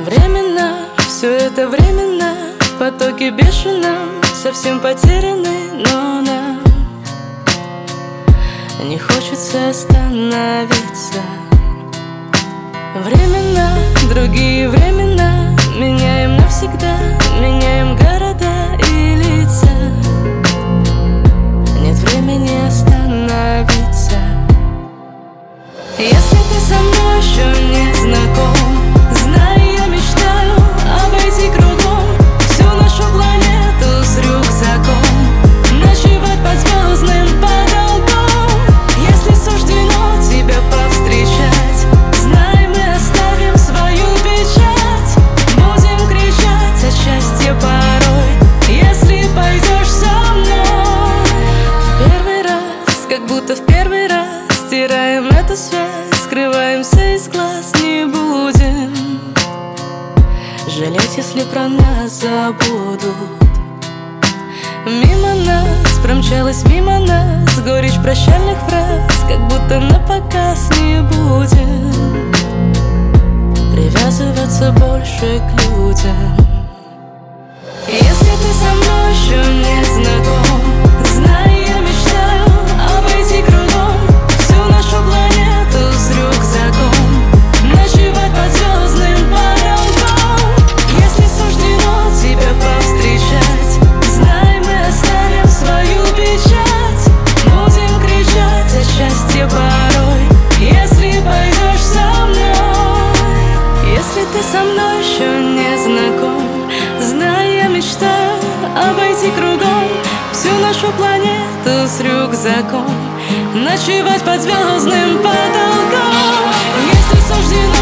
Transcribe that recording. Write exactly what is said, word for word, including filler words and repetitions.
Временно, все это временно, в потоке бешеном, совсем потеряны, но нам не хочется остановиться. Временно, другие времена, меняем навсегда, меняем города и лица. Нет времени остановиться. Если ты со мной еще не знаком, знай, я мечтаю обойти кругом всю нашу планету с рюкзаком, ночевать под звездным потолком. Если суждено тебя повстречать, знай, мы оставим свою печать. Будем кричать от счастья порой, если пойдешь со мной. В первый раз, как будто в первый раз, стираем эту связь, скрываемся из глаз, не будем жалеть, если про нас забудут. Мимо нас промчалась, мимо нас горечь прощальных фраз, как будто на показ не будем привязываться больше к людям. Если ты со мной еще не знаком, знай, я мечтаю обойти кругом всю нашу планету с рюкзаком, ночевать под звездным потолком. Если суждено тебя повстречать, знай, мы оставим свою печать. Будем кричать от счастья порой, если пойдешь со мной. Если ты со мной еще не знаком, знай, я мечтаю обойти кругом всю нашу планету с рюкзаком, ночевать под звездным потолком. Если суждено